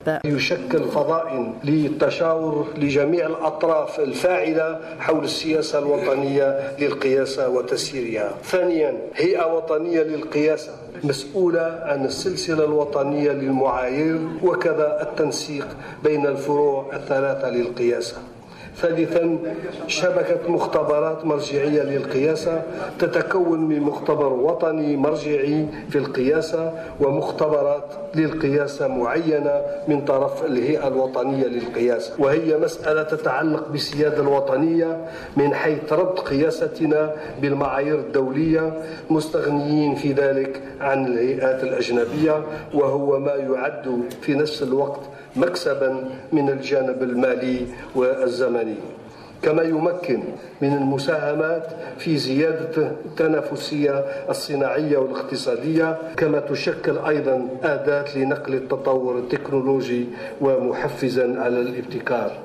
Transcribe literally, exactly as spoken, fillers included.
هذا. يشكل فضاء للتشاور لجميع الأطراف الفاعلة حول السياسة الوطنية للقياسة وتسييرها. ثانيا، هيئة وطنية للقياسة مسؤولة عن السلسلة الوطنية للمعايير وكذا التنسيق بين الفروع الثلاثة للقياسة. ثالثا، شبكة مختبرات مرجعية للقياسة تتكون من مختبر وطني مرجعي في القياسة ومختبرات للقياسة معينة من طرف الهيئة الوطنية للقياسة، وهي مسألة تتعلق بالسيادة الوطنية من حيث ربط قياستنا بالمعايير الدولية، مستغنيين في ذلك عن الهيئات الأجنبية، وهو ما يعد في نفس الوقت مكسبا من الجانب المالي والزمني، كما يمكن من المساهمات في زيادة التنافسية الصناعية والاقتصادية، كما تشكل أيضا أداة لنقل التطور التكنولوجي ومحفزا على الابتكار.